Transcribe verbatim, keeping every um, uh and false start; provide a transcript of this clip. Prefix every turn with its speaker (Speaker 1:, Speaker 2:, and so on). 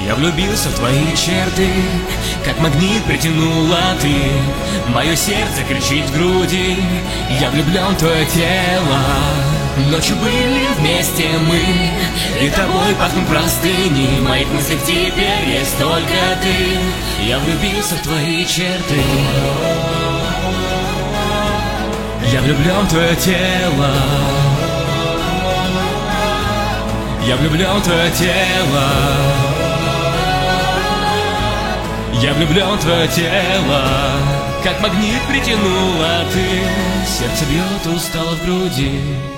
Speaker 1: Я влюбился в твои черты, как магнит притянула ты. Мое сердце кричит в груди, я влюблен в твое тело. Ночью были вместе мы, и тобой пахнут простыни. В моих мыслях теперь есть только ты. Я влюбился в твои черты. Я влюблен в твое тело. Я влюблен в твое тело. Я влюблен в твое тело, как магнит притянула ты. Сердце бьет устало в груди.